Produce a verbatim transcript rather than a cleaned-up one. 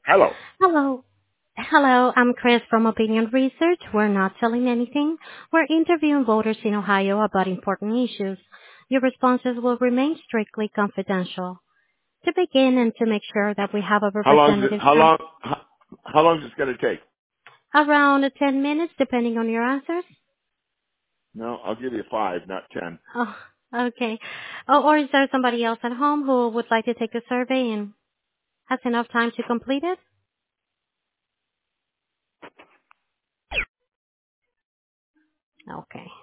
Hello. Hello. Hello, I'm Chris from Opinion Research. We're not selling anything. We're interviewing voters in Ohio about important issues. Your responses will remain strictly confidential. To begin and to make sure that we have a How long is it, representative how from long, how, how long is this going to take? around ten minutes, depending on your answers. No, I'll give you five, not ten. Oh, okay. Oh, or is there somebody else at home who would like to take the survey and has enough time to complete it? Okay.